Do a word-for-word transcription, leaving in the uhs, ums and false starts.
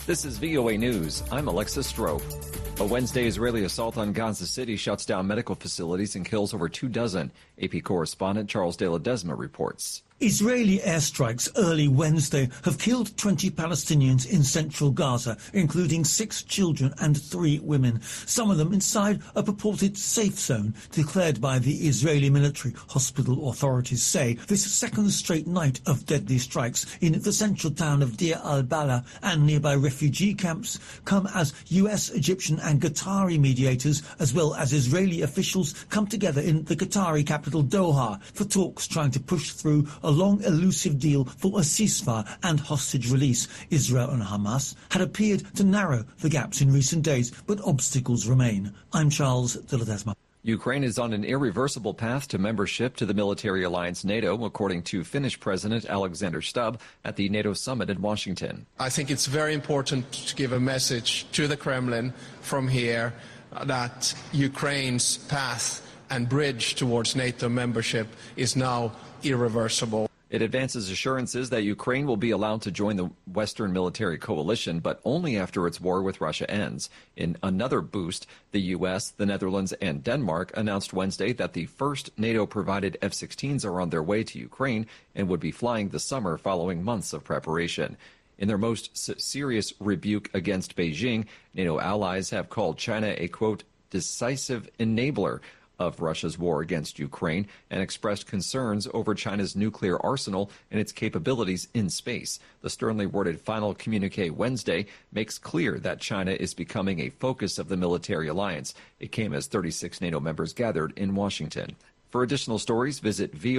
This is V O A News. I'm Alexis Strope. A Wednesday Israeli assault on Gaza City shuts down medical facilities and kills over two dozen. A P correspondent Charles De La Desma reports. Israeli airstrikes early Wednesday have killed twenty Palestinians in central Gaza, including six children and three women, some of them inside a purported safe zone declared by the Israeli military. Hospital authorities say this second straight night of deadly strikes in the central town of Deir al-Balah and nearby refugee camps come as U S, Egyptian and Qatari mediators, as well as Israeli officials, come together in the Qatari capital Doha for talks trying to push through a long elusive deal for a ceasefire and hostage release. Israel and Hamas had appeared to narrow the gaps in recent days, but obstacles remain. I'm Charles De La Desma. Ukraine is on an irreversible path to membership to the military alliance NATO, according to Finnish President Alexander Stubb at the NATO summit in Washington. I think it's very important to give a message to the Kremlin from here that Ukraine's path and bridge towards NATO membership is now irreversible. It advances assurances that Ukraine will be allowed to join the Western military coalition, but only after its war with Russia ends. In another boost, the U S, the Netherlands, and Denmark announced Wednesday that the first NATO-provided F sixteens are on their way to Ukraine and would be flying this summer following months of preparation. In their most serious rebuke against Beijing, NATO allies have called China a, quote, decisive enabler of Russia's war against Ukraine and expressed concerns over China's nuclear arsenal and its capabilities in space. The sternly worded final communique Wednesday makes clear that China is becoming a focus of the military alliance. It came as thirty-six NATO members gathered in Washington. For additional stories, visit V O A.